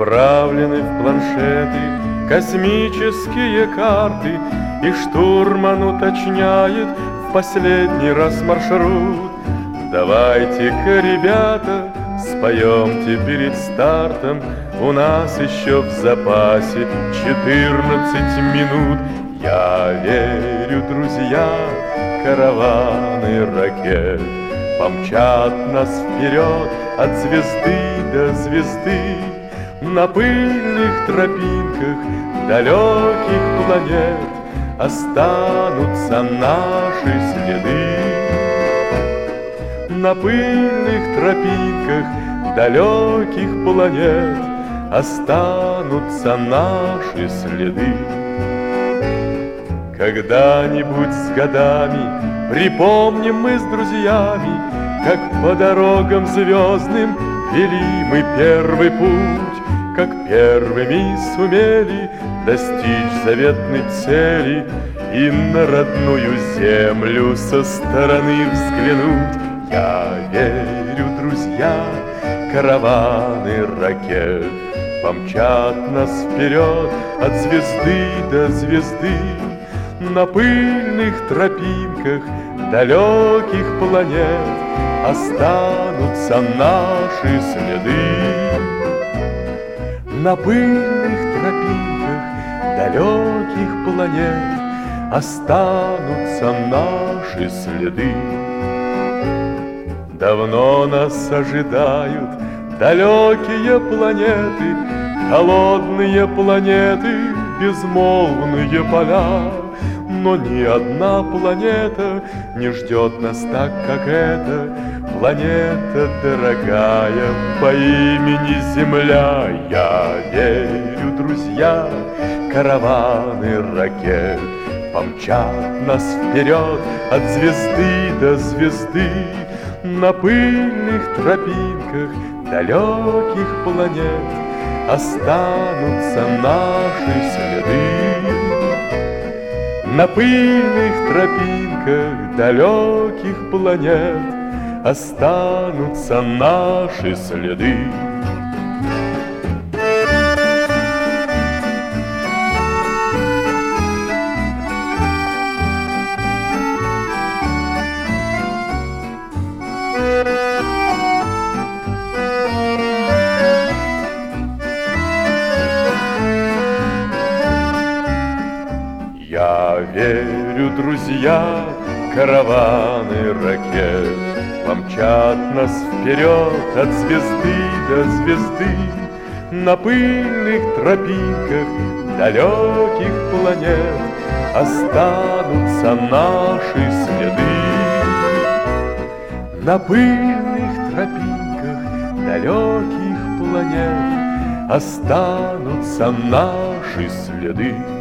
Отправлены в планшеты космические карты, и штурман уточняет в последний раз маршрут. Давайте-ка, ребята, споемте перед стартом, у нас еще в запасе 14 минут. Я верю, друзья, караваны ракет помчат нас вперед от звезды до звезды. На пыльных тропинках далеких планет останутся наши следы. На пыльных тропинках далеких планет останутся наши следы. Когда-нибудь с годами припомним мы с друзьями, как по дорогам звездным вели мы первый путь, как первыми сумели достичь заветной цели и на родную землю со стороны взглянуть. Я верю, друзья, караваны ракет помчат нас вперед от звезды до звезды. На пыльных тропинках далеких планет останутся наши следы. На пыльных тропинках далеких планет останутся наши следы. Давно нас ожидают далекие планеты, холодные планеты, безмолвные поля. Но ни одна планета не ждет нас так, как эта планета дорогая по имени Земля. Я верю, друзья, караваны ракет помчат нас вперед от звезды до звезды. На пыльных тропинках далеких планет останутся наши следы. На пыльных тропинках далеких планет останутся наши следы. Я верю, друзья, караваны ракет помчат нас вперед от звезды до звезды. На пыльных тропинках далеких планет останутся наши следы. На пыльных тропинках далеких планет останутся наши следы.